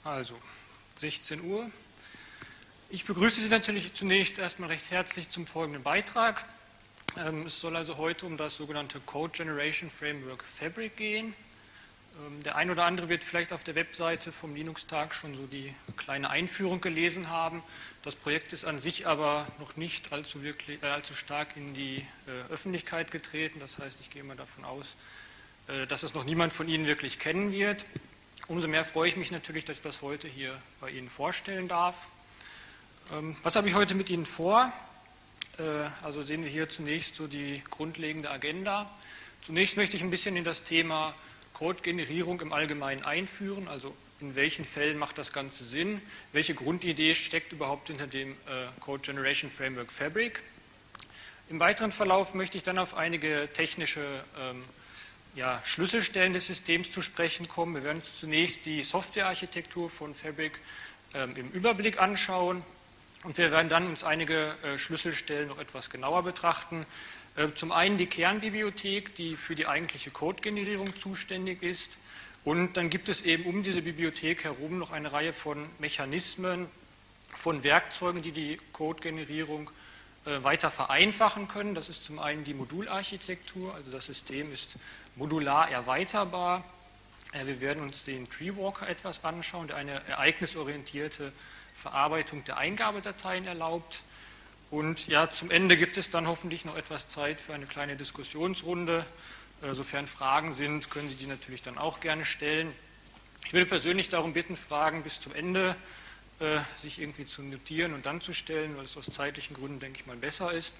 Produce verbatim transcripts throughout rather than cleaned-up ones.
Also, sechzehn Uhr. Ich begrüße Sie natürlich zunächst erstmal recht herzlich zum folgenden Beitrag. Es soll also heute um das sogenannte Code Generation Framework Fabric gehen. Der ein oder andere wird vielleicht auf der Webseite vom Linux-Tag schon so die kleine Einführung gelesen haben. Das Projekt ist an sich aber noch nicht allzu, wirklich, äh, allzu stark in die äh, Öffentlichkeit getreten. Das heißt, ich gehe mal davon aus, äh, dass es noch niemand von Ihnen wirklich kennen wird. Umso mehr freue ich mich natürlich, dass ich das heute hier bei Ihnen vorstellen darf. Ähm, was habe ich heute mit Ihnen vor? Äh, also sehen wir hier zunächst so die grundlegende Agenda. Zunächst möchte ich ein bisschen in das Thema Code-Generierung im Allgemeinen einführen, also in welchen Fällen macht das Ganze Sinn, welche Grundidee steckt überhaupt hinter dem äh, Code Generation Framework Fabric. Im weiteren Verlauf möchte ich dann auf einige technische ähm, ja, Schlüsselstellen des Systems zu sprechen kommen. Wir werden uns zunächst die Softwarearchitektur von Fabric ähm, im Überblick anschauen und wir werden dann uns einige äh, Schlüsselstellen noch etwas genauer betrachten. Zum einen die Kernbibliothek, die für die eigentliche Code-Generierung zuständig ist. Und dann gibt es eben um diese Bibliothek herum noch eine Reihe von Mechanismen, von Werkzeugen, die die Code-Generierung weiter vereinfachen können. Das ist zum einen die Modularchitektur, also das System ist modular erweiterbar. Wir werden uns den Treewalker etwas anschauen, der eine ereignisorientierte Verarbeitung der Eingabedateien erlaubt. Und ja, zum Ende gibt es dann hoffentlich noch etwas Zeit für eine kleine Diskussionsrunde. Äh, sofern Fragen sind, können Sie die natürlich dann auch gerne stellen. Ich würde persönlich darum bitten, Fragen bis zum Ende äh, sich irgendwie zu notieren und dann zu stellen, weil es aus zeitlichen Gründen, denke ich mal, besser ist.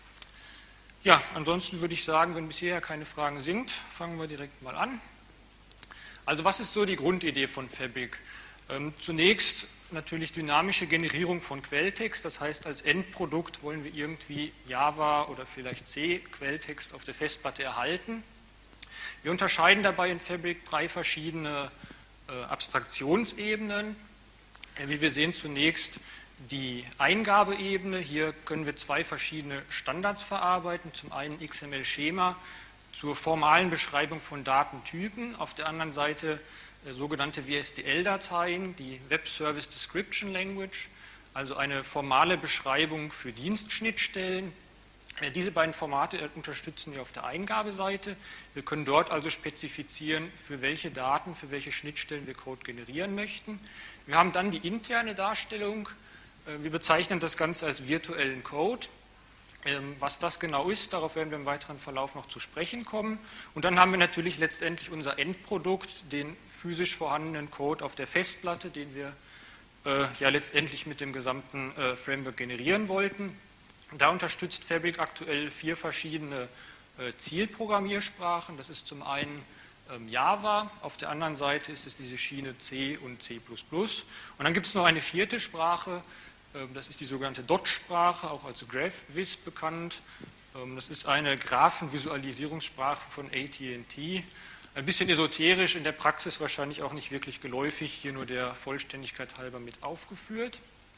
Ja, ansonsten würde ich sagen, wenn bisher keine Fragen sind, fangen wir direkt mal an. Also was ist so die Grundidee von Fabric? Ähm, zunächst natürlich dynamische Generierung von Quelltext, das heißt, als Endprodukt wollen wir irgendwie Java oder vielleicht C-Quelltext auf der Festplatte erhalten. Wir unterscheiden dabei in Fabric drei verschiedene äh, Abstraktionsebenen. Äh, wie wir sehen, zunächst die Eingabeebene. Hier können wir zwei verschiedene Standards verarbeiten. Zum einen X M L-Schema zur formalen Beschreibung von Datentypen, auf der anderen Seite sogenannte W S D L-Dateien, die Web Service Description Language, also eine formale Beschreibung für Dienstschnittstellen. Diese beiden Formate unterstützen wir auf der Eingabeseite. Wir können dort also spezifizieren, für welche Daten, für welche Schnittstellen wir Code generieren möchten. Wir haben dann die interne Darstellung. Wir bezeichnen das Ganze als virtuellen Code. Was das genau ist, darauf werden wir im weiteren Verlauf noch zu sprechen kommen. Und dann haben wir natürlich letztendlich unser Endprodukt, den physisch vorhandenen Code auf der Festplatte, den wir äh, ja letztendlich mit dem gesamten äh, Framework generieren wollten. Da unterstützt Fabric aktuell vier verschiedene äh, Zielprogrammiersprachen. Das ist zum einen ähm, Java, auf der anderen Seite ist es diese Schiene C und C plus plus. Und dann gibt es noch eine vierte Sprache. Das ist die sogenannte Dot-Sprache, auch als GraphViz bekannt. Das ist eine Graphenvisualisierungssprache von A T und T. Ein bisschen esoterisch, in der Praxis wahrscheinlich auch nicht wirklich geläufig, hier nur der Vollständigkeit halber mit aufgeführt.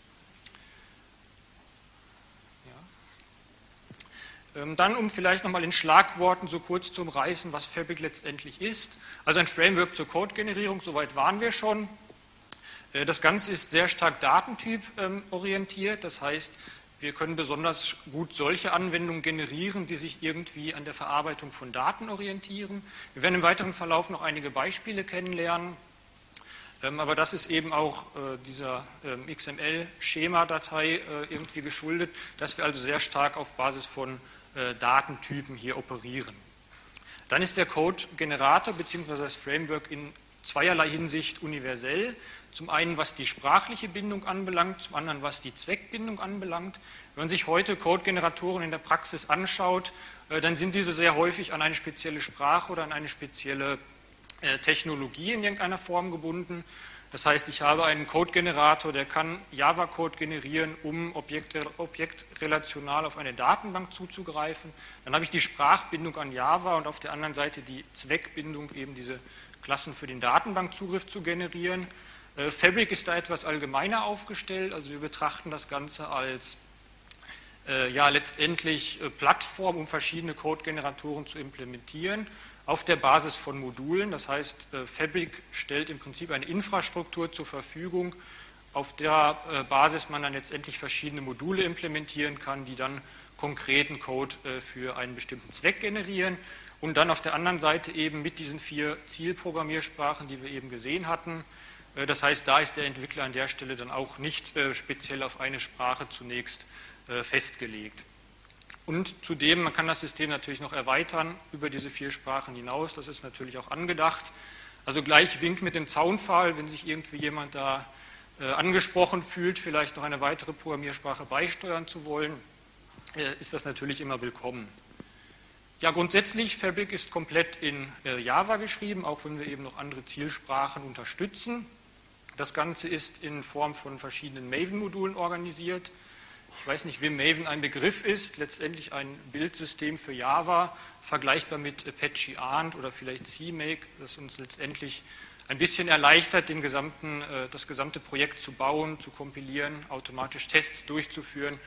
Ja. Dann, um vielleicht nochmal in Schlagworten so kurz zu umreißen, was Fabric letztendlich ist. Also ein Framework zur Code-Generierung, soweit waren wir schon. Das Ganze ist sehr stark datentyporientiert, das heißt, wir können besonders gut solche Anwendungen generieren, die sich irgendwie an der Verarbeitung von Daten orientieren. Wir werden im weiteren Verlauf noch einige Beispiele kennenlernen, aber das ist eben auch dieser X M L-Schema-Datei irgendwie geschuldet, dass wir also sehr stark auf Basis von Datentypen hier operieren. Dann ist der Code-Generator bzw. das Framework in zweierlei Hinsicht universell. Zum einen, was die sprachliche Bindung anbelangt, zum anderen, was die Zweckbindung anbelangt. Wenn man sich heute Code-Generatoren in der Praxis anschaut, dann sind diese sehr häufig an eine spezielle Sprache oder an eine spezielle Technologie in irgendeiner Form gebunden. Das heißt, ich habe einen Code-Generator, der kann Java-Code generieren, um Objekt, objektrelational auf eine Datenbank zuzugreifen. Dann habe ich die Sprachbindung an Java und auf der anderen Seite die Zweckbindung, eben diese Klassen für den Datenbankzugriff zu generieren. Fabric ist da etwas allgemeiner aufgestellt, also wir betrachten das Ganze als äh, ja, letztendlich äh, Plattform, um verschiedene Code-Generatoren zu implementieren. auf der Basis von Modulen. Das heißt, Fabric stellt im Prinzip eine Infrastruktur zur Verfügung, auf der Basis man dann letztendlich verschiedene Module implementieren kann, die dann konkreten Code für einen bestimmten Zweck generieren. Und dann auf der anderen Seite eben mit diesen vier Zielprogrammiersprachen, die wir eben gesehen hatten. Das heißt, da ist der Entwickler an der Stelle dann auch nicht speziell auf eine Sprache zunächst festgelegt. Und zudem, man kann das System natürlich noch erweitern über diese vier Sprachen hinaus, das ist natürlich auch angedacht. Also gleich Wink mit dem Zaunpfahl, wenn sich irgendwie jemand da äh, angesprochen fühlt, vielleicht noch eine weitere Programmiersprache beisteuern zu wollen, äh, ist das natürlich immer willkommen. Ja, grundsätzlich, Fabric ist komplett in äh, Java geschrieben, auch wenn wir eben noch andere Zielsprachen unterstützen. Das Ganze ist in Form von verschiedenen Maven-Modulen organisiert. Ich weiß nicht, wem Maven ein Begriff ist, letztendlich ein Bildsystem für Java, vergleichbar mit Apache Arnd oder vielleicht CMake, das uns letztendlich ein bisschen erleichtert, den gesamten, das gesamte Projekt zu bauen, zu kompilieren, automatisch Tests durchzuführen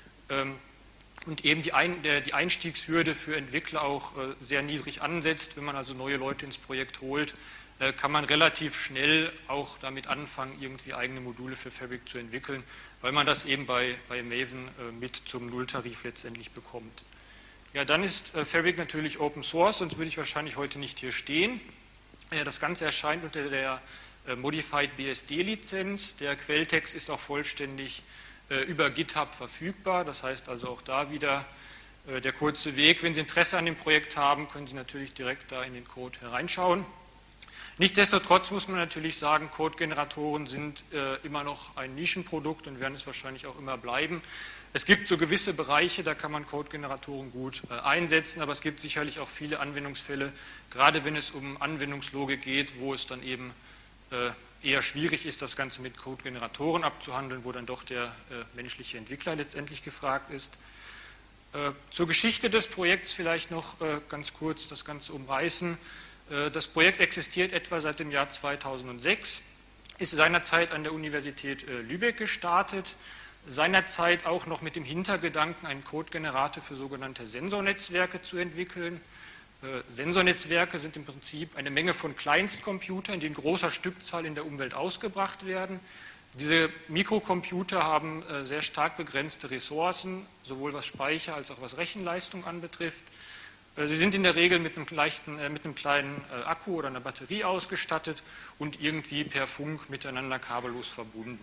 und eben die, ein, die Einstiegshürde für Entwickler auch sehr niedrig ansetzt. Wenn man also neue Leute ins Projekt holt, kann man relativ schnell auch damit anfangen, irgendwie eigene Module für Fabric zu entwickeln, weil man das eben bei, bei Maven mit zum Nulltarif letztendlich bekommt. Ja, dann ist Fabric natürlich Open Source, sonst würde ich wahrscheinlich heute nicht hier stehen. Das Ganze erscheint unter der Modified B S D-Lizenz. Der Quelltext ist auch vollständig über GitHub verfügbar. Das heißt also auch da wieder der kurze Weg. Wenn Sie Interesse an dem Projekt haben, können Sie natürlich direkt da in den Code hereinschauen. Nichtsdestotrotz muss man natürlich sagen, Code-Generatoren sind äh, immer noch ein Nischenprodukt und werden es wahrscheinlich auch immer bleiben. Es gibt so gewisse Bereiche, da kann man Code-Generatoren gut äh, einsetzen, aber es gibt sicherlich auch viele Anwendungsfälle, gerade wenn es um Anwendungslogik geht, wo es dann eben äh, eher schwierig ist, das Ganze mit Code-Generatoren abzuhandeln, wo dann doch der äh, menschliche Entwickler letztendlich gefragt ist. Äh, zur Geschichte des Projekts vielleicht noch äh, ganz kurz das Ganze umreißen. Das Projekt existiert etwa seit dem Jahr zweitausendsechs, ist seinerzeit an der Universität Lübeck gestartet, seinerzeit auch noch mit dem Hintergedanken, einen Codegenerator für sogenannte Sensornetzwerke zu entwickeln. Sensornetzwerke sind im Prinzip eine Menge von Kleinstcomputern, die in großer Stückzahl in der Umwelt ausgebracht werden. Diese Mikrocomputer haben sehr stark begrenzte Ressourcen, sowohl was Speicher als auch was Rechenleistung anbetrifft. Sie sind in der Regel mit einem, leichten, äh, mit einem kleinen äh, Akku oder einer Batterie ausgestattet und irgendwie per Funk miteinander kabellos verbunden.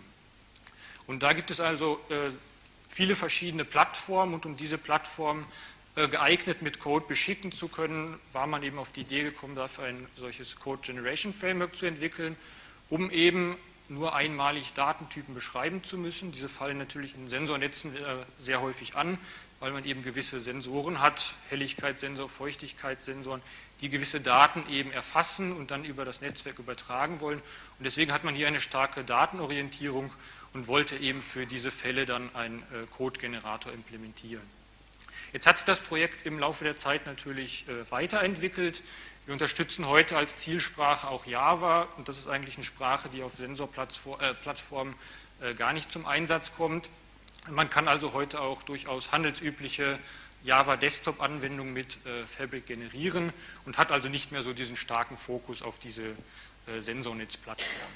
Und da gibt es also äh, viele verschiedene Plattformen und um diese Plattformen äh, geeignet mit Code beschicken zu können, war man eben auf die Idee gekommen, dafür ein solches Code Generation Framework zu entwickeln, um eben nur einmalig Datentypen beschreiben zu müssen. Diese fallen natürlich in Sensornetzen äh, sehr häufig an, weil man eben gewisse Sensoren hat, Helligkeitssensor, Feuchtigkeitssensoren, die gewisse Daten eben erfassen und dann über das Netzwerk übertragen wollen. Und deswegen hat man hier eine starke Datenorientierung und wollte eben für diese Fälle dann einen äh, Code-Generator implementieren. Jetzt hat sich das Projekt im Laufe der Zeit natürlich äh, weiterentwickelt. Wir unterstützen heute als Zielsprache auch Java und das ist eigentlich eine Sprache, die auf Sensorplattformen äh, äh, gar nicht zum Einsatz kommt. Man kann also heute auch durchaus handelsübliche Java-Desktop-Anwendungen mit äh, Fabric generieren und hat also nicht mehr so diesen starken Fokus auf diese äh, Sensornetzplattformen.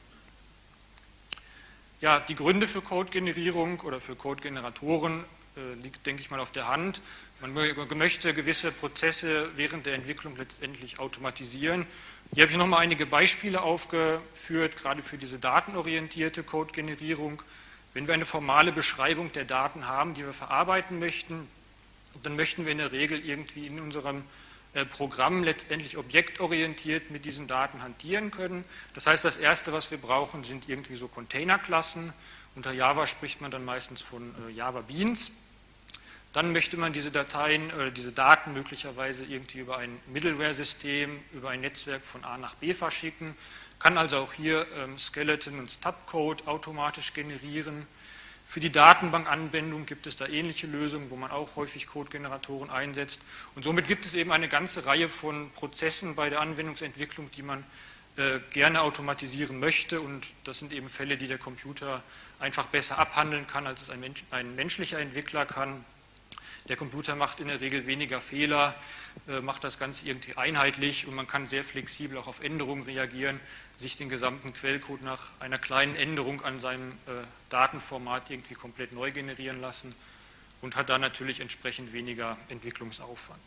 Ja, die Gründe für Code-Generierung oder für Code-Generatoren äh, liegt, denke ich mal, auf der Hand. Man möchte gewisse Prozesse während der Entwicklung letztendlich automatisieren. Hier habe ich nochmal einige Beispiele aufgeführt, gerade für diese datenorientierte Code-Generierung. Wenn wir eine formale Beschreibung der Daten haben, die wir verarbeiten möchten, dann möchten wir in der Regel irgendwie in unserem Programm letztendlich objektorientiert mit diesen Daten hantieren können. Das heißt, das Erste, was wir brauchen, sind irgendwie so Containerklassen. Unter Java spricht man dann meistens von Java Beans. Dann möchte man diese Dateien oder diese Daten möglicherweise irgendwie über ein Middleware-System, über ein Netzwerk von A nach B verschicken. Kann also auch hier ähm, Skeleton und Stubcode automatisch generieren. Für die Datenbankanbindung gibt es da ähnliche Lösungen, wo man auch häufig Code-Generatoren einsetzt. Und somit gibt es eben eine ganze Reihe von Prozessen bei der Anwendungsentwicklung, die man äh, gerne automatisieren möchte. Und das sind eben Fälle, die der Computer einfach besser abhandeln kann, als es ein, Mensch, ein menschlicher Entwickler kann. Der Computer macht in der Regel weniger Fehler, macht das Ganze irgendwie einheitlich und man kann sehr flexibel auch auf Änderungen reagieren, sich den gesamten Quellcode nach einer kleinen Änderung an seinem Datenformat irgendwie komplett neu generieren lassen und hat da natürlich entsprechend weniger Entwicklungsaufwand.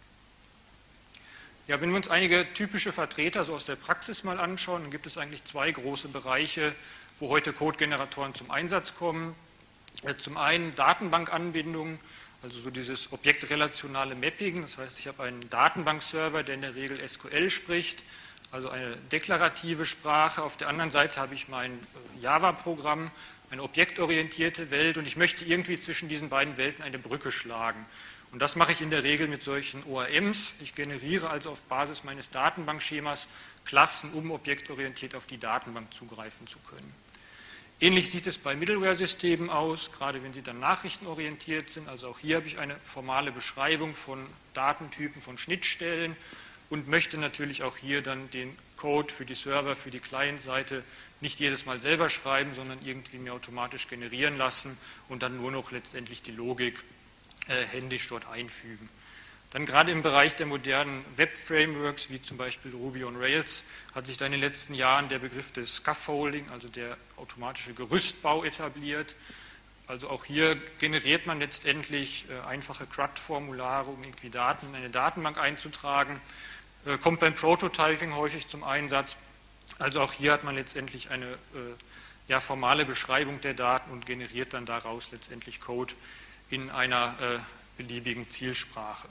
Ja, wenn wir uns einige typische Vertreter so aus der Praxis mal anschauen, dann gibt es eigentlich zwei große Bereiche, wo heute Codegeneratoren zum Einsatz kommen. Zum einen Datenbankanbindungen, also so dieses objektrelationale Mapping, das heißt, ich habe einen Datenbankserver, der in der Regel S Q L spricht, also eine deklarative Sprache. Auf der anderen Seite habe ich mein Java-Programm, eine objektorientierte Welt und ich möchte irgendwie zwischen diesen beiden Welten eine Brücke schlagen. Und das mache ich in der Regel mit solchen O R Ms. Ich generiere also auf Basis meines Datenbankschemas Klassen, um objektorientiert auf die Datenbank zugreifen zu können. Ähnlich sieht es bei Middleware-Systemen aus, gerade wenn sie dann nachrichtenorientiert sind. Also auch hier habe ich eine formale Beschreibung von Datentypen, von Schnittstellen und möchte natürlich auch hier dann den Code für die Server, für die Client-Seite nicht jedes Mal selber schreiben, sondern irgendwie mir automatisch generieren lassen und dann nur noch letztendlich die Logik äh, händisch dort einfügen. Dann gerade im Bereich der modernen Web-Frameworks, wie zum Beispiel Ruby on Rails, hat sich da in den letzten Jahren der Begriff des Scaffolding, also der automatische Gerüstbau, etabliert. Also auch hier generiert man letztendlich äh, einfache C R U D-Formulare, um irgendwie Daten in eine Datenbank einzutragen. Äh, kommt beim Prototyping häufig zum Einsatz. Also auch hier hat man letztendlich eine äh, ja, formale Beschreibung der Daten und generiert dann daraus letztendlich Code in einer äh, beliebigen Zielsprache.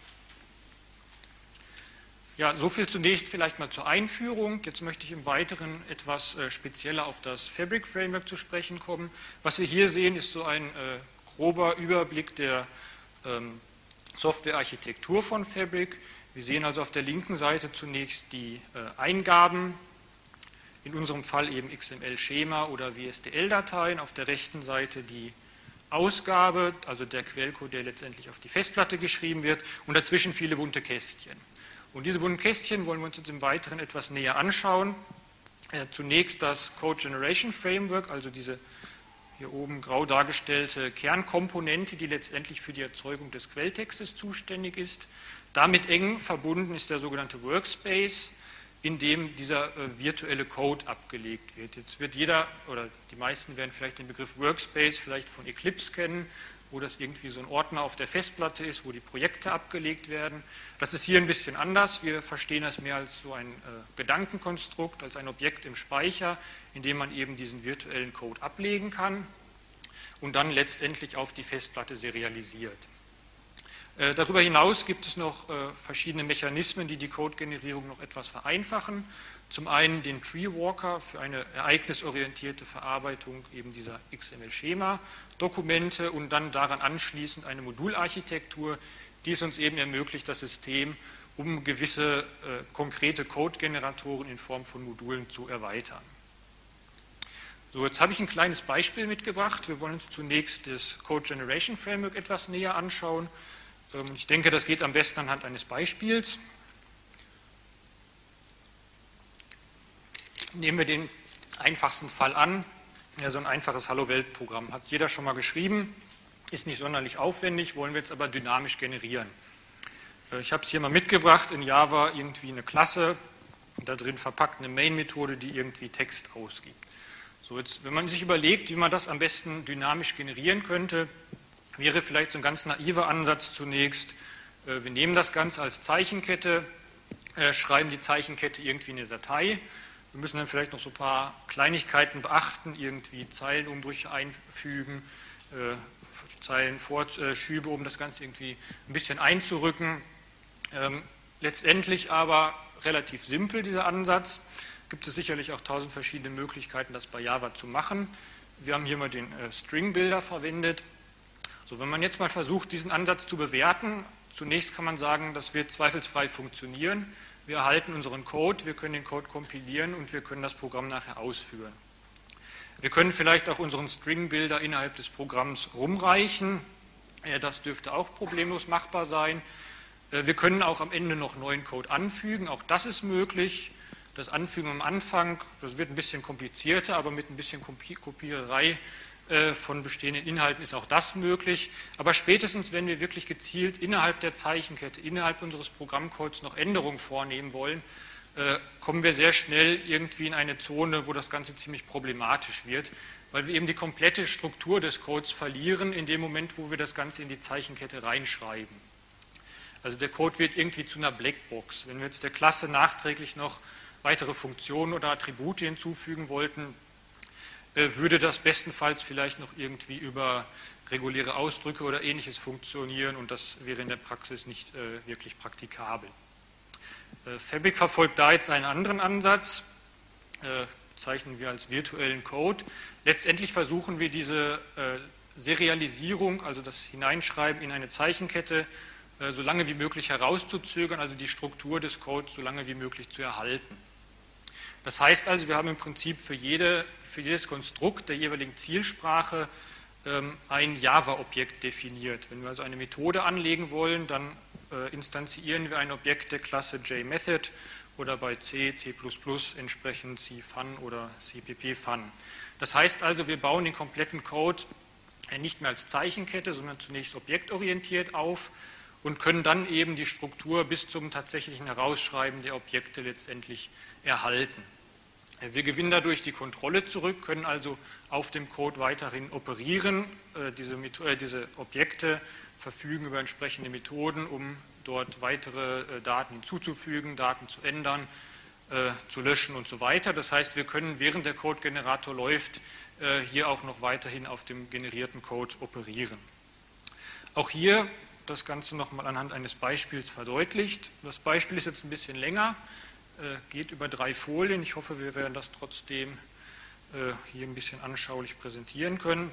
Ja, soviel zunächst vielleicht mal zur Einführung. Jetzt möchte ich im Weiteren etwas äh, spezieller auf das Fabric Framework zu sprechen kommen. Was wir hier sehen, ist so ein äh, grober Überblick der ähm, Softwarearchitektur von Fabric. Wir sehen also auf der linken Seite zunächst die äh, Eingaben, in unserem Fall eben X M L-Schema oder W S D L-Dateien. Auf der rechten Seite die Ausgabe, also der Quellcode, der letztendlich auf die Festplatte geschrieben wird, und dazwischen viele bunte Kästchen. Und diese bunten Kästchen wollen wir uns jetzt im Weiteren etwas näher anschauen. Äh, zunächst das Code Generation Framework, also diese hier oben grau dargestellte Kernkomponente, die letztendlich für die Erzeugung des Quelltextes zuständig ist. Damit eng verbunden ist der sogenannte Workspace, in dem dieser äh, virtuelle Code abgelegt wird. Jetzt wird jeder, oder die meisten werden vielleicht den Begriff Workspace vielleicht von Eclipse kennen, wo das irgendwie so ein Ordner auf der Festplatte ist, wo die Projekte abgelegt werden. Das ist hier ein bisschen anders. Wir verstehen das mehr als so ein äh, Gedankenkonstrukt, als ein Objekt im Speicher, in dem man eben diesen virtuellen Code ablegen kann und dann letztendlich auf die Festplatte serialisiert. Äh, darüber hinaus gibt es noch äh, verschiedene Mechanismen, die die Codegenerierung noch etwas vereinfachen. Zum einen den Tree Walker für eine ereignisorientierte Verarbeitung eben dieser X M L-Schema-Dokumente und dann daran anschließend eine Modularchitektur, die es uns eben ermöglicht, das System um gewisse äh, konkrete Code-Generatoren in Form von Modulen zu erweitern. So, jetzt habe ich ein kleines Beispiel mitgebracht. Wir wollen uns zunächst das Code Generation Framework etwas näher anschauen. Ähm, ich denke, das geht am besten anhand eines Beispiels. Nehmen wir den einfachsten Fall an, ja, so ein einfaches Hallo-Welt-Programm. Hat jeder schon mal geschrieben, ist nicht sonderlich aufwendig, wollen wir jetzt aber dynamisch generieren. Ich habe es hier mal mitgebracht, in Java irgendwie eine Klasse, da drin verpackt eine Main-Methode, die irgendwie Text ausgibt. So, jetzt, wenn man sich überlegt, wie man das am besten dynamisch generieren könnte, wäre vielleicht so ein ganz naiver Ansatz zunächst, wir nehmen das Ganze als Zeichenkette, schreiben die Zeichenkette irgendwie in eine Datei. Wir müssen dann vielleicht noch so ein paar Kleinigkeiten beachten, irgendwie Zeilenumbrüche einfügen, äh, Zeilenvorschübe, um das Ganze irgendwie ein bisschen einzurücken. Ähm, letztendlich aber relativ simpel, dieser Ansatz. Gibt es sicherlich auch tausend verschiedene Möglichkeiten, das bei Java zu machen. Wir haben hier mal den äh, String-Builder verwendet. So, wenn man jetzt mal versucht, diesen Ansatz zu bewerten, zunächst kann man sagen, das wird zweifelsfrei funktionieren. Wir erhalten unseren Code, wir können den Code kompilieren und wir können das Programm nachher ausführen. Wir können vielleicht auch unseren String-Builder innerhalb des Programms rumreichen. Das dürfte auch problemlos machbar sein. Wir können auch am Ende noch neuen Code anfügen, auch das ist möglich. Das Anfügen am Anfang, das wird ein bisschen komplizierter, aber mit ein bisschen Kopiererei von bestehenden Inhalten ist auch das möglich, aber spätestens, wenn wir wirklich gezielt innerhalb der Zeichenkette, innerhalb unseres Programmcodes noch Änderungen vornehmen wollen, kommen wir sehr schnell irgendwie in eine Zone, wo das Ganze ziemlich problematisch wird, weil wir eben die komplette Struktur des Codes verlieren in dem Moment, wo wir das Ganze in die Zeichenkette reinschreiben. Also der Code wird irgendwie zu einer Blackbox. Wenn wir jetzt der Klasse nachträglich noch weitere Funktionen oder Attribute hinzufügen wollten, würde das bestenfalls vielleicht noch irgendwie über reguläre Ausdrücke oder Ähnliches funktionieren und das wäre in der Praxis nicht äh, wirklich praktikabel. Äh, Fabric verfolgt da jetzt einen anderen Ansatz, äh, bezeichnen wir als virtuellen Code. Letztendlich versuchen wir diese äh, Serialisierung, also das Hineinschreiben in eine Zeichenkette, äh, so lange wie möglich herauszuzögern, also die Struktur des Codes so lange wie möglich zu erhalten. Das heißt also, wir haben im Prinzip für, jede, für jedes Konstrukt der jeweiligen Zielsprache ähm, ein Java-Objekt definiert. Wenn wir also eine Methode anlegen wollen, dann äh, instanzieren wir ein Objekt der Klasse JMethod oder bei C, C plus plus entsprechend CFun oder C P P Fun. Das heißt also, wir bauen den kompletten Code äh, nicht mehr als Zeichenkette, sondern zunächst objektorientiert auf und können dann eben die Struktur bis zum tatsächlichen Herausschreiben der Objekte letztendlich erhalten. Wir gewinnen dadurch die Kontrolle zurück, können also auf dem Code weiterhin operieren. Diese, diese Objekte verfügen über entsprechende Methoden, um dort weitere Daten hinzuzufügen, Daten zu ändern, zu löschen und so weiter. Das heißt, wir können, während der Codegenerator läuft, hier auch noch weiterhin auf dem generierten Code operieren. Auch hier das Ganze nochmal anhand eines Beispiels verdeutlicht. Das Beispiel ist jetzt ein bisschen länger, geht über drei Folien. Ich hoffe, wir werden das trotzdem hier ein bisschen anschaulich präsentieren können.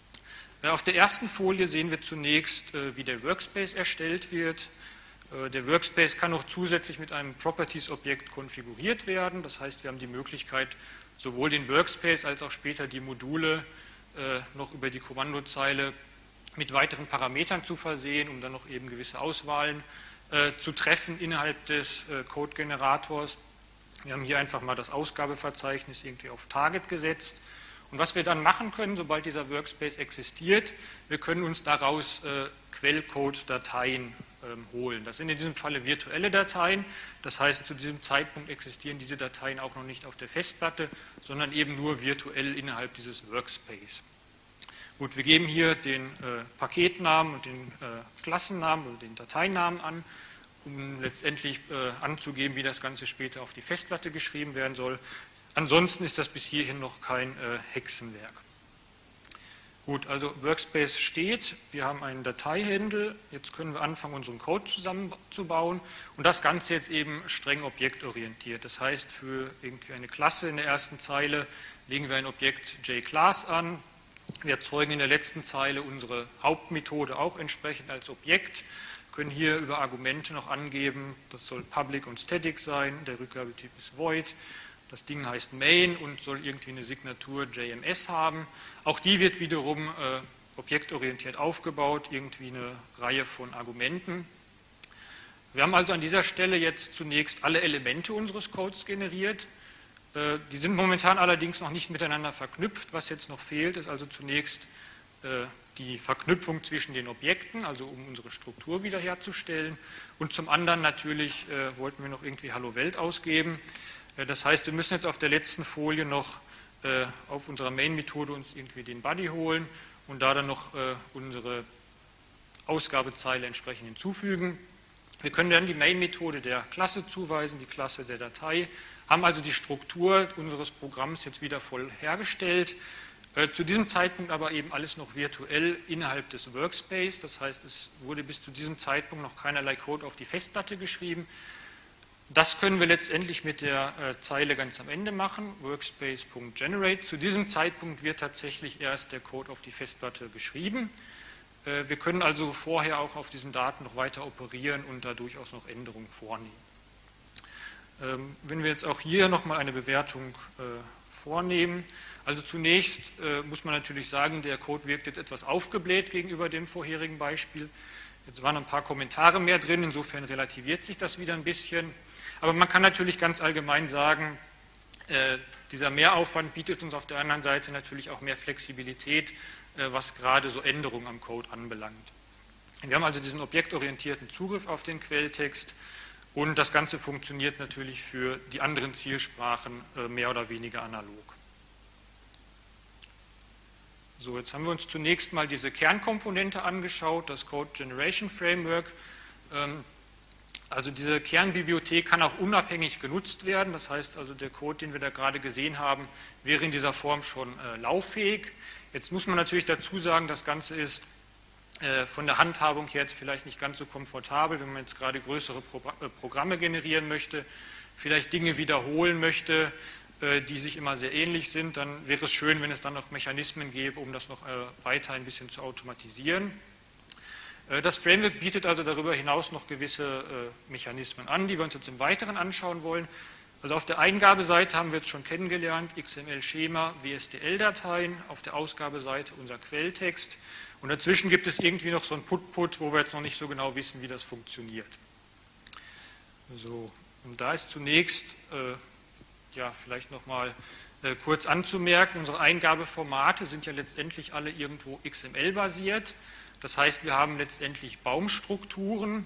Auf der ersten Folie sehen wir zunächst, wie der Workspace erstellt wird. Der Workspace kann auch zusätzlich mit einem Properties-Objekt konfiguriert werden. Das heißt, wir haben die Möglichkeit, sowohl den Workspace als auch später die Module noch über die Kommandozeile mit weiteren Parametern zu versehen, um dann noch eben gewisse Auswahlen zu treffen innerhalb des äh, Code-Generators. Wir haben hier einfach mal das Ausgabeverzeichnis irgendwie auf Target gesetzt. Und was wir dann machen können, sobald dieser Workspace existiert, wir können uns daraus äh, Quellcode-Dateien ähm, holen. Das sind in diesem Falle virtuelle Dateien. Das heißt, zu diesem Zeitpunkt existieren diese Dateien auch noch nicht auf der Festplatte, sondern eben nur virtuell innerhalb dieses Workspace. Gut, wir geben hier den äh, Paketnamen und den äh, Klassennamen oder den Dateinamen an, um letztendlich äh, anzugeben, wie das Ganze später auf die Festplatte geschrieben werden soll. Ansonsten ist das bis hierhin noch kein äh, Hexenwerk. Gut, also Workspace steht, wir haben einen Dateihandle, jetzt können wir anfangen, unseren Code zusammenzubauen und das Ganze jetzt eben streng objektorientiert. Das heißt, für irgendwie eine Klasse in der ersten Zeile legen wir ein Objekt JClass an. Wir erzeugen in der letzten Zeile unsere Hauptmethode auch entsprechend als Objekt, können hier über Argumente noch angeben, das soll Public und Static sein, der Rückgabetyp ist Void, das Ding heißt Main und soll irgendwie eine Signatur J M S haben. Auch die wird wiederum äh, objektorientiert aufgebaut, irgendwie eine Reihe von Argumenten. Wir haben also an dieser Stelle jetzt zunächst alle Elemente unseres Codes generiert. Die sind momentan allerdings noch nicht miteinander verknüpft. Was jetzt noch fehlt, ist also zunächst die Verknüpfung zwischen den Objekten, also um unsere Struktur wiederherzustellen. Und zum anderen natürlich wollten wir noch irgendwie Hallo Welt ausgeben. Das heißt, wir müssen jetzt auf der letzten Folie noch auf unserer Main-Methode uns irgendwie den Body holen und da dann noch unsere Ausgabezeile entsprechend hinzufügen. Wir können dann die Main-Methode der Klasse zuweisen, die Klasse der Datei, haben also die Struktur unseres Programms jetzt wieder voll hergestellt. Äh, zu diesem Zeitpunkt aber eben alles noch virtuell innerhalb des Workspace. Das heißt, es wurde bis zu diesem Zeitpunkt noch keinerlei Code auf die Festplatte geschrieben. Das können wir letztendlich mit der äh, Zeile ganz am Ende machen, workspace.generate. Zu diesem Zeitpunkt wird tatsächlich erst der Code auf die Festplatte geschrieben. Äh, wir können also vorher auch auf diesen Daten noch weiter operieren und da durchaus noch Änderungen vornehmen. Wenn wir jetzt auch hier nochmal eine Bewertung äh, vornehmen, also zunächst äh, muss man natürlich sagen, der Code wirkt jetzt etwas aufgebläht gegenüber dem vorherigen Beispiel. Jetzt waren ein paar Kommentare mehr drin, insofern relativiert sich das wieder ein bisschen. Aber man kann natürlich ganz allgemein sagen, Äh, dieser Mehraufwand bietet uns auf der anderen Seite natürlich auch mehr Flexibilität, äh, was gerade so Änderungen am Code anbelangt. Wir haben also diesen objektorientierten Zugriff auf den Quelltext und das Ganze funktioniert natürlich für die anderen Zielsprachen äh, mehr oder weniger analog. So, jetzt haben wir uns zunächst mal diese Kernkomponente angeschaut, das Code Generation Framework. Ähm, Also diese Kernbibliothek kann auch unabhängig genutzt werden, das heißt also der Code, den wir da gerade gesehen haben, wäre in dieser Form schon äh, lauffähig. Jetzt muss man natürlich dazu sagen, das Ganze ist äh, von der Handhabung her jetzt vielleicht nicht ganz so komfortabel, wenn man jetzt gerade größere Pro äh, Programme generieren möchte, vielleicht Dinge wiederholen möchte, äh, die sich immer sehr ähnlich sind, dann wäre es schön, wenn es dann noch Mechanismen gäbe, um das noch äh, weiter ein bisschen zu automatisieren. Das Framework bietet also darüber hinaus noch gewisse äh, Mechanismen an, die wir uns jetzt im Weiteren anschauen wollen. Also auf der Eingabeseite haben wir jetzt schon kennengelernt, X M L-Schema, W S D L-Dateien, auf der Ausgabeseite unser Quelltext und dazwischen gibt es irgendwie noch so ein Put-Put, wo wir jetzt noch nicht so genau wissen, wie das funktioniert. So, und da ist zunächst, äh, ja, vielleicht nochmal äh, kurz anzumerken, unsere Eingabeformate sind ja letztendlich alle irgendwo X M L-basiert. Das heißt, wir haben letztendlich Baumstrukturen,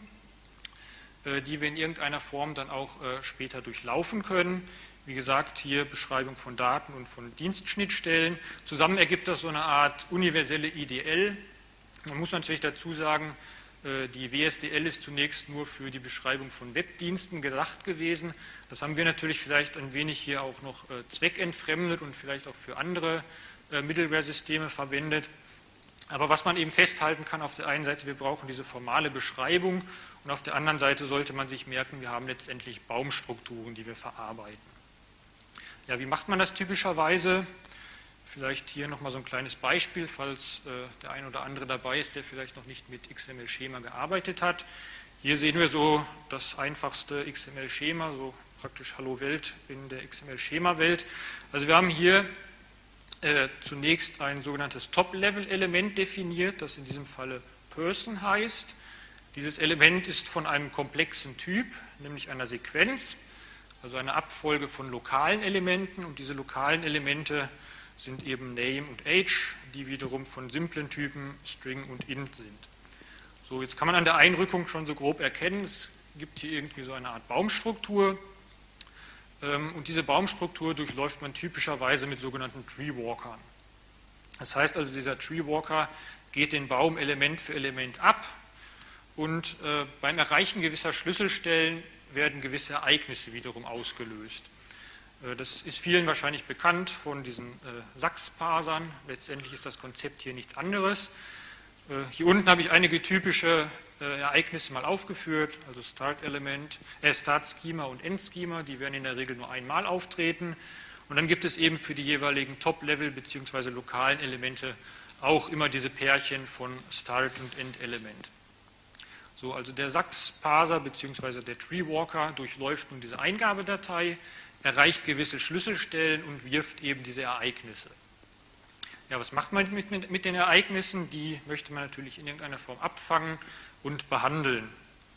die wir in irgendeiner Form dann auch später durchlaufen können. Wie gesagt, hier Beschreibung von Daten und von Dienstschnittstellen. Zusammen ergibt das so eine Art universelle I D L. Man muss natürlich dazu sagen, die W S D L ist zunächst nur für die Beschreibung von Webdiensten gedacht gewesen. Das haben wir natürlich vielleicht ein wenig hier auch noch zweckentfremdet und vielleicht auch für andere Middleware-Systeme verwendet. Aber was man eben festhalten kann, auf der einen Seite, wir brauchen diese formale Beschreibung und auf der anderen Seite sollte man sich merken, wir haben letztendlich Baumstrukturen, die wir verarbeiten. Ja, wie macht man das typischerweise? Vielleicht hier nochmal so ein kleines Beispiel, falls äh, der ein oder andere dabei ist, der vielleicht noch nicht mit X M L-Schema gearbeitet hat. Hier sehen wir so das einfachste X M L-Schema, so praktisch Hallo Welt in der X M L-Schema-Welt. Also wir haben hier Äh, zunächst ein sogenanntes Top-Level-Element definiert, das in diesem Falle Person heißt. Dieses Element ist von einem komplexen Typ, nämlich einer Sequenz, also einer Abfolge von lokalen Elementen und diese lokalen Elemente sind eben Name und Age, die wiederum von simplen Typen String und Int sind. So, jetzt kann man an der Einrückung schon so grob erkennen, es gibt hier irgendwie so eine Art Baumstruktur. Und diese Baumstruktur durchläuft man typischerweise mit sogenannten Tree-Walkern. Das heißt also, dieser Tree-Walker geht den Baum Element für Element ab und äh, beim Erreichen gewisser Schlüsselstellen werden gewisse Ereignisse wiederum ausgelöst. Äh, das ist vielen wahrscheinlich bekannt von diesen äh, Sachs-Parsern. Letztendlich ist das Konzept hier nichts anderes. Äh, hier unten habe ich einige typische Ereignisse mal aufgeführt, also Start-Element, äh Start-Schema und End-Schema, die werden in der Regel nur einmal auftreten. Und dann gibt es eben für die jeweiligen Top-Level bzw. lokalen Elemente auch immer diese Pärchen von Start- und End-Element. So, also der Sachs-Parser bzw. der Tree-Walker durchläuft nun diese Eingabedatei, erreicht gewisse Schlüsselstellen und wirft eben diese Ereignisse. Ja, was macht man mit, mit, mit den Ereignissen? Die möchte man natürlich in irgendeiner Form abfangen und behandeln.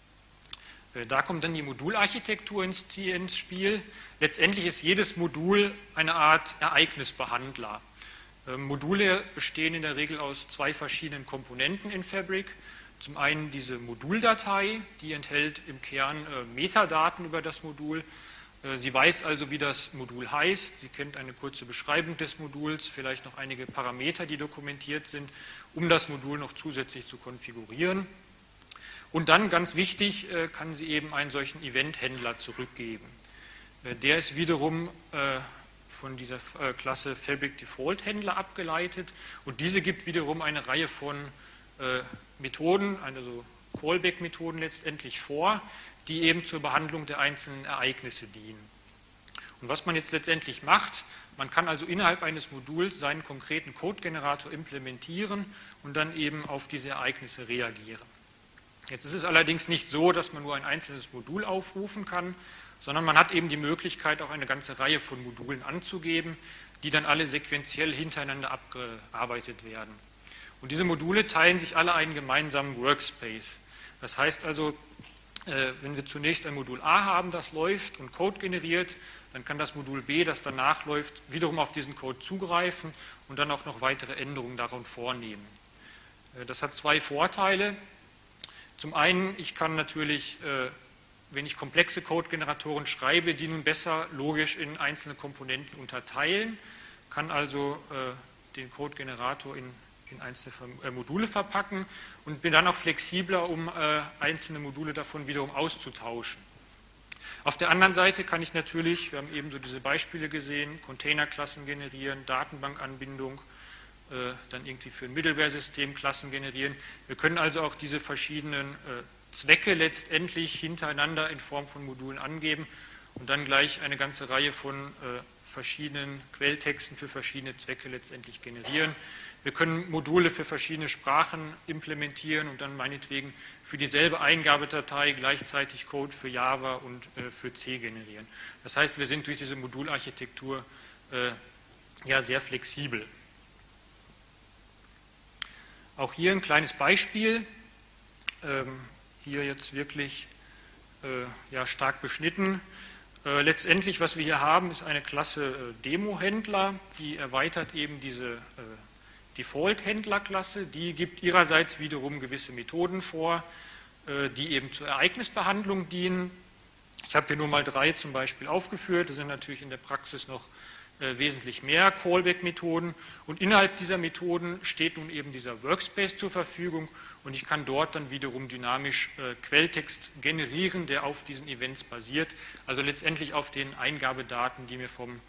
Da kommt dann die Modularchitektur ins, ins Spiel. Letztendlich ist jedes Modul eine Art Ereignisbehandler. Ähm, Module bestehen in der Regel aus zwei verschiedenen Komponenten in Fabric. Zum einen diese Moduldatei, die enthält im Kern äh, Metadaten über das Modul. Äh, sie weiß also, wie das Modul heißt. Sie kennt eine kurze Beschreibung des Moduls, vielleicht noch einige Parameter, die dokumentiert sind, um das Modul noch zusätzlich zu konfigurieren. Und dann, ganz wichtig, kann sie eben einen solchen Event-Händler zurückgeben. Der ist wiederum von dieser Klasse Fabric Default Händler abgeleitet und diese gibt wiederum eine Reihe von Methoden, also Callback-Methoden letztendlich vor, die eben zur Behandlung der einzelnen Ereignisse dienen. Und was man jetzt letztendlich macht, man kann also innerhalb eines Moduls seinen konkreten Code-Generator implementieren und dann eben auf diese Ereignisse reagieren. Jetzt ist es allerdings nicht so, dass man nur ein einzelnes Modul aufrufen kann, sondern man hat eben die Möglichkeit, auch eine ganze Reihe von Modulen anzugeben, die dann alle sequenziell hintereinander abgearbeitet werden. Und diese Module teilen sich alle einen gemeinsamen Workspace. Das heißt also, wenn wir zunächst ein Modul A haben, das läuft und Code generiert, dann kann das Modul B, das danach läuft, wiederum auf diesen Code zugreifen und dann auch noch weitere Änderungen daran vornehmen. Das hat zwei Vorteile. Zum einen, ich kann natürlich, wenn ich komplexe Code-Generatoren schreibe, die nun besser logisch in einzelne Komponenten unterteilen, kann also den Code-Generator in, in einzelne Module verpacken und bin dann auch flexibler, um einzelne Module davon wiederum auszutauschen. Auf der anderen Seite kann ich natürlich, wir haben eben so diese Beispiele gesehen, Containerklassen generieren, Datenbankanbindung, äh, dann irgendwie für ein Middleware-System Klassen generieren. Wir können also auch diese verschiedenen äh, Zwecke letztendlich hintereinander in Form von Modulen angeben und dann gleich eine ganze Reihe von äh, verschiedenen Quelltexten für verschiedene Zwecke letztendlich generieren. Wir können Module für verschiedene Sprachen implementieren und dann meinetwegen für dieselbe Eingabedatei gleichzeitig Code für Java und äh, für C generieren. Das heißt, wir sind durch diese Modularchitektur äh, ja sehr flexibel. Auch hier ein kleines Beispiel, ähm, hier jetzt wirklich äh, ja, stark beschnitten. Äh, letztendlich, was wir hier haben, ist eine Klasse äh, Demo-Händler, die erweitert eben diese äh, Default-Händler-Klasse, die gibt ihrerseits wiederum gewisse Methoden vor, die eben zur Ereignisbehandlung dienen. Ich habe hier nur mal drei zum Beispiel aufgeführt, das sind natürlich in der Praxis noch wesentlich mehr Callback-Methoden und innerhalb dieser Methoden steht nun eben dieser Workspace zur Verfügung und ich kann dort dann wiederum dynamisch Quelltext generieren, der auf diesen Events basiert, also letztendlich auf den Eingabedaten, die mir vom,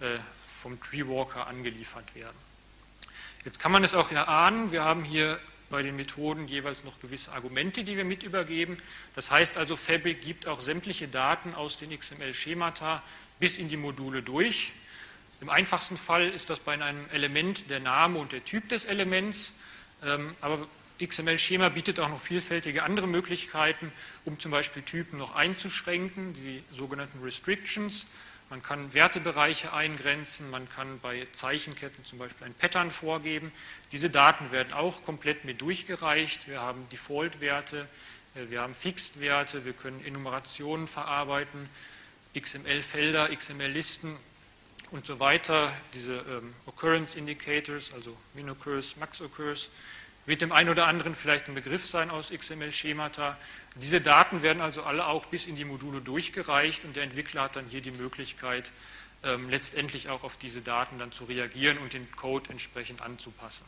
vom Treewalker angeliefert werden. Jetzt kann man es auch erahnen, wir haben hier bei den Methoden jeweils noch gewisse Argumente, die wir mit übergeben. Das heißt also, Fabric gibt auch sämtliche Daten aus den X M L-Schemata bis in die Module durch. Im einfachsten Fall ist das bei einem Element der Name und der Typ des Elements, aber X M L-Schema bietet auch noch vielfältige andere Möglichkeiten, um zum Beispiel Typen noch einzuschränken, die sogenannten Restrictions. Man kann Wertebereiche eingrenzen, man kann bei Zeichenketten zum Beispiel ein Pattern vorgeben. Diese Daten werden auch komplett mit durchgereicht. Wir haben Default-Werte, wir haben Fixed-Werte, wir können Enumerationen verarbeiten, X M L-Felder, X M L-Listen und so weiter. Diese ähm, Occurrence-Indicators, also Min-Occurs, Max-Occurs, wird dem einen oder anderen vielleicht ein Begriff sein aus X M L-Schemata. Diese Daten werden also alle auch bis in die Module durchgereicht und der Entwickler hat dann hier die Möglichkeit, ähm, letztendlich auch auf diese Daten dann zu reagieren und den Code entsprechend anzupassen.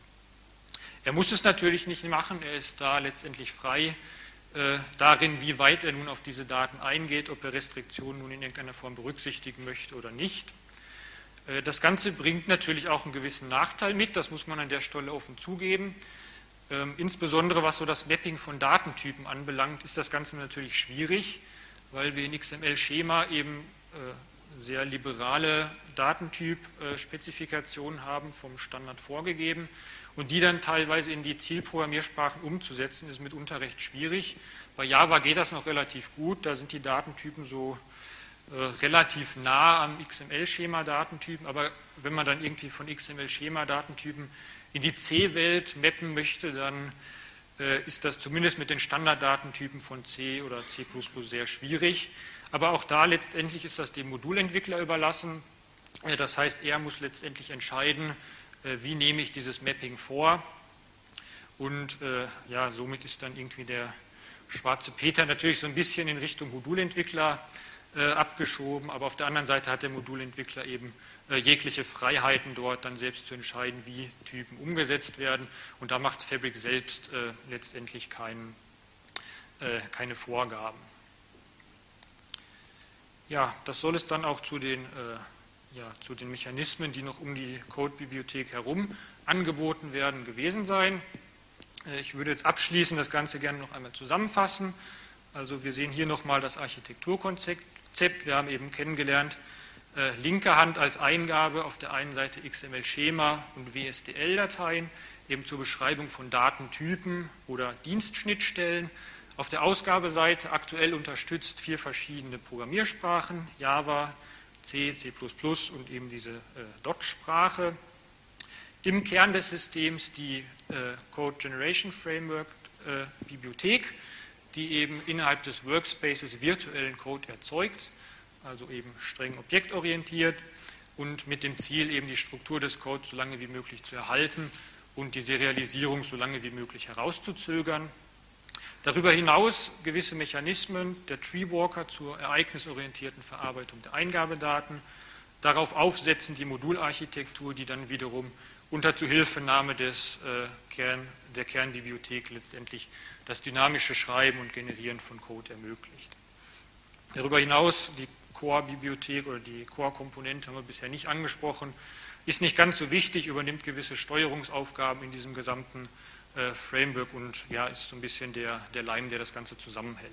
Er muss es natürlich nicht machen, er ist da letztendlich frei äh, darin, wie weit er nun auf diese Daten eingeht, ob er Restriktionen nun in irgendeiner Form berücksichtigen möchte oder nicht. Äh, das Ganze bringt natürlich auch einen gewissen Nachteil mit, das muss man an der Stelle offen zugeben. Ähm, insbesondere was so das Mapping von Datentypen anbelangt, ist das Ganze natürlich schwierig, weil wir in X M L-Schema eben äh, sehr liberale Datentyp-Spezifikationen äh, haben, vom Standard vorgegeben und die dann teilweise in die Zielprogrammiersprachen umzusetzen, ist mitunter recht schwierig. Bei Java geht das noch relativ gut, da sind die Datentypen so äh, relativ nah am X M L-Schema-Datentypen, aber wenn man dann irgendwie von X M L-Schema-Datentypen in die C-Welt mappen möchte, dann äh, ist das zumindest mit den Standarddatentypen von C oder C plus plus sehr schwierig. Aber auch da letztendlich ist das dem Modulentwickler überlassen. Äh, das heißt, er muss letztendlich entscheiden, äh, wie nehme ich dieses Mapping vor. Und äh, ja, somit ist dann irgendwie der schwarze Peter natürlich so ein bisschen in Richtung Modulentwickler äh, abgeschoben, aber auf der anderen Seite hat der Modulentwickler eben äh, jegliche Freiheiten dort dann selbst zu entscheiden, wie Typen umgesetzt werden und da macht Fabric selbst äh, letztendlich kein, äh, keine Vorgaben. Ja, das soll es dann auch zu den, äh, ja, zu den Mechanismen, die noch um die Codebibliothek herum angeboten werden, gewesen sein. Äh, ich würde jetzt abschließend das Ganze gerne noch einmal zusammenfassen. Also wir sehen hier nochmal das Architekturkonzept. Wir haben eben kennengelernt, äh, linke Hand als Eingabe auf der einen Seite X M L-Schema und W S D L-Dateien, eben zur Beschreibung von Datentypen oder Dienstschnittstellen. Auf der Ausgabeseite aktuell unterstützt vier verschiedene Programmiersprachen, Java, C, C plus plus und eben diese äh, Dot-Sprache. Im Kern des Systems die äh, Code Generation Framework äh, Bibliothek, die eben innerhalb des Workspaces virtuellen Code erzeugt. also eben streng objektorientiert und mit dem Ziel, eben die Struktur des Codes so lange wie möglich zu erhalten und die Serialisierung so lange wie möglich herauszuzögern. Darüber hinaus gewisse Mechanismen der Treewalker zur ereignisorientierten Verarbeitung der Eingabedaten, darauf aufsetzen die Modularchitektur, die dann wiederum unter Zuhilfenahme des, äh, Kern, der Kernbibliothek letztendlich das dynamische Schreiben und Generieren von Code ermöglicht. Darüber hinaus, die Core-Bibliothek oder die Core-Komponente haben wir bisher nicht angesprochen, ist nicht ganz so wichtig, übernimmt gewisse Steuerungsaufgaben in diesem gesamten äh, Framework und ja, ist so ein bisschen der, der Leim, der das Ganze zusammenhält.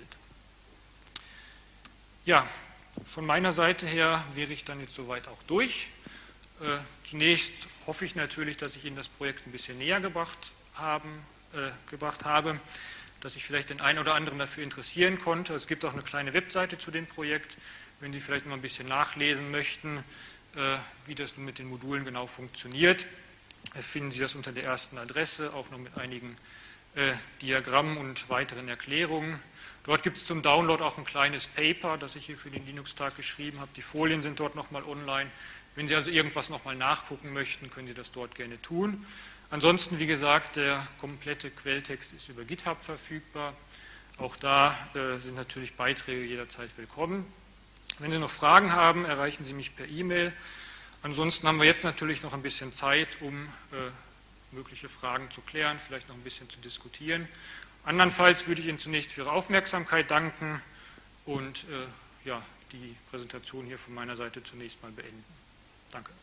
Ja, von meiner Seite her wäre ich dann jetzt soweit auch durch. Äh, zunächst hoffe ich natürlich, dass ich Ihnen das Projekt ein bisschen näher gebracht, haben, äh, gebracht habe, dass ich vielleicht den einen oder anderen dafür interessieren konnte. Es gibt auch eine kleine Webseite zu dem Projekt, wenn Sie vielleicht noch ein bisschen nachlesen möchten, äh, wie das nun mit den Modulen genau funktioniert. Da finden Sie das unter der ersten Adresse, auch noch mit einigen äh, Diagrammen und weiteren Erklärungen. Dort gibt es zum Download auch ein kleines Paper, das ich hier für den Linux-Tag geschrieben habe. Die Folien sind dort nochmal online. Wenn Sie also irgendwas nochmal nachgucken möchten, können Sie das dort gerne tun. Ansonsten, wie gesagt, der komplette Quelltext ist über GitHub verfügbar. Auch da äh, sind natürlich Beiträge jederzeit willkommen. Wenn Sie noch Fragen haben, erreichen Sie mich per E-Mail. Ansonsten haben wir jetzt natürlich noch ein bisschen Zeit, um äh, mögliche Fragen zu klären, vielleicht noch ein bisschen zu diskutieren. Andernfalls würde ich Ihnen zunächst für Ihre Aufmerksamkeit danken und äh, ja, die Präsentation hier von meiner Seite zunächst mal beenden. Danke.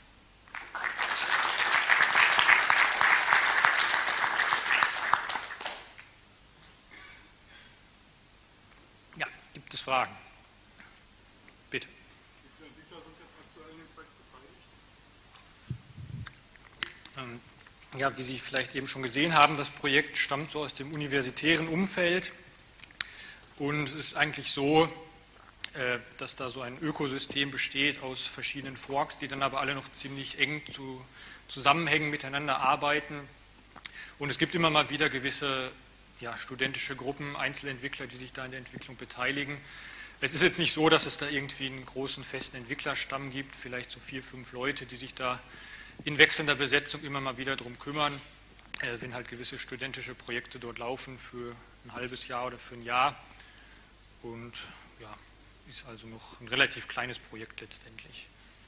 Ja, gibt es Fragen? Bitte. Wie viele Entwickler sind jetzt aktuell in dem Projekt beteiligt? Ähm, Ja, wie Sie vielleicht eben schon gesehen haben, das Projekt stammt so aus dem universitären Umfeld und es ist eigentlich so, dass da so ein Ökosystem besteht aus verschiedenen Forks, die dann aber alle noch ziemlich eng zu, zusammenhängen, miteinander arbeiten. Und es gibt immer mal wieder gewisse ja, studentische Gruppen, Einzelentwickler, die sich da in der Entwicklung beteiligen. Es ist jetzt nicht so, dass es da irgendwie einen großen festen Entwicklerstamm gibt, vielleicht so vier, fünf Leute, die sich da in wechselnder Besetzung immer mal wieder darum kümmern, äh, wenn halt gewisse studentische Projekte dort laufen für ein halbes Jahr oder für ein Jahr. Und ja, ist also noch ein relativ kleines Projekt letztendlich.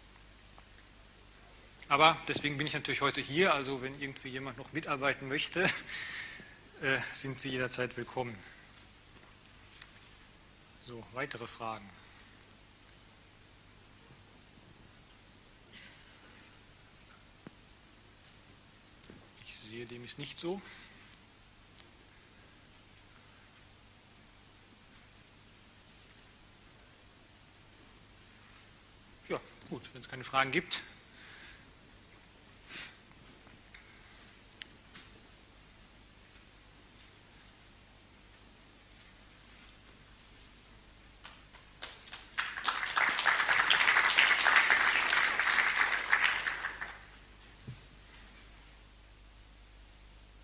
Aber deswegen bin ich natürlich heute hier, also wenn irgendwie jemand noch mitarbeiten möchte, äh, sind Sie jederzeit willkommen. So, weitere Fragen? Ich sehe, dem ist nicht so. Ja, gut, wenn es keine Fragen gibt,